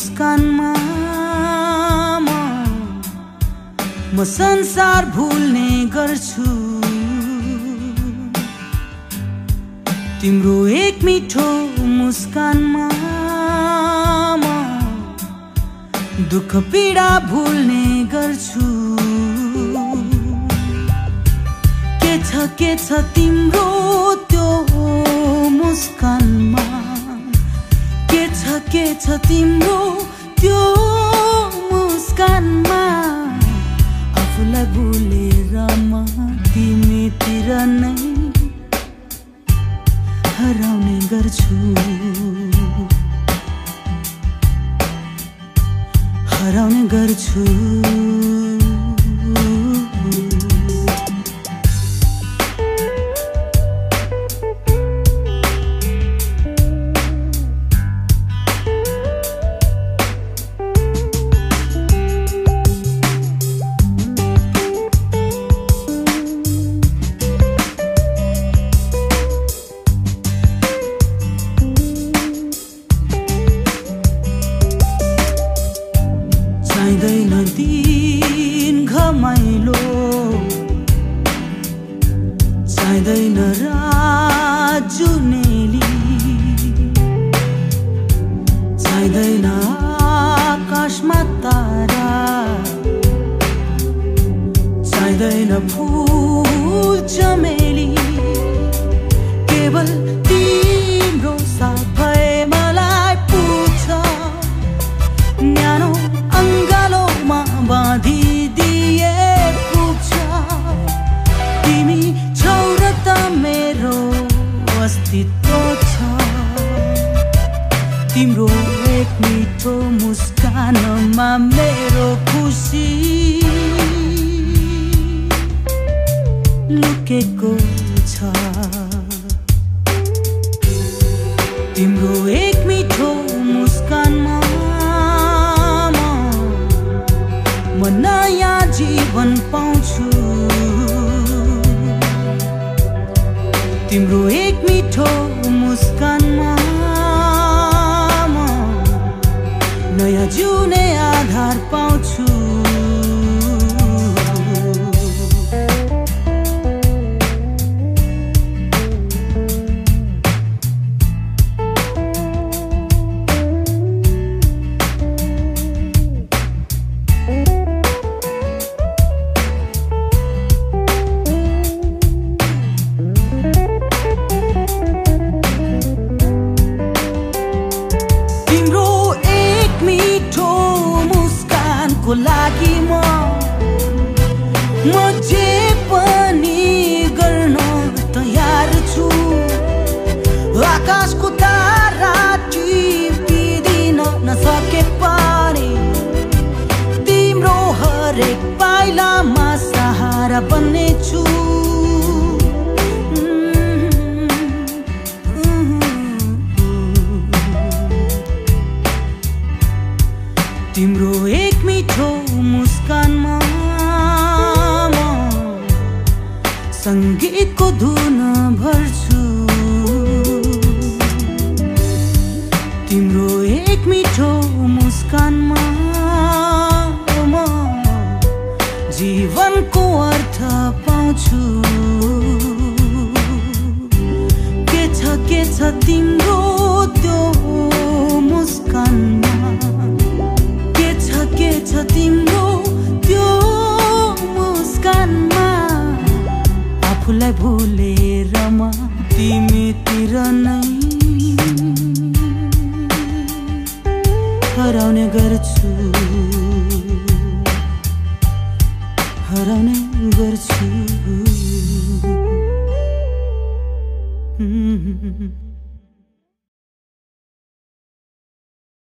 मुस्कानमा म संसार भुल्ने गर्छु। तिम्रो एक मिठो मुस्कानमा म दुःख पीडा भुल्ने गर्छु। के छ तिम्रो त्यो मुस्कानमा, के छ तिम्रो त्यो मुस्कानमा, आफूलाई भुलेर म तिमीतिर नै हराउने गर्छु, हराउने गर्छु। चाहिँदैन दिन घमाइलो, चाहिँदैन रात जुनेली, चाहिँदैन आकाशमा तारा, चाहिँदैन फूल चमेली। केवल तिम्रो साथ भए मलाई पुग्छ, न्यानो अंगालोमा बाँधिदिए पुग्छ। तिमी छौ र त मेरो अस्तित्व छ। तिम्रो एक मिठो मुस्कानमा मेरो खुसी लुकेको छ। तिम्रो एक मिठो मुस्कानमा म नयाँ जीवन पाउँछु। तिम्रो एक मिठो मुस्कानमा म नयाँ जिउने आधार पाउँछु। को लागि म जे पनि गर्न तयार छु। आकाशको तारा टिपिदिन नसके पनि तिम्रो हरेक पाइलामा सहारा बन्नेछु। तिम्रो एक मिठो मुस्कानमा म संगीतको धुन भर्छु। तिम्रो एक मिठो मुस्कानमा म जीवनको अर्थ पाउँछु। के छ तिम्रो त्यो मुस्कानमा, के छ तिम्रो त्यो मुस्कानमा, आफूलाई भुलेर म तिमीतिर नै हराउने गर्छु, हराउने गर्छु।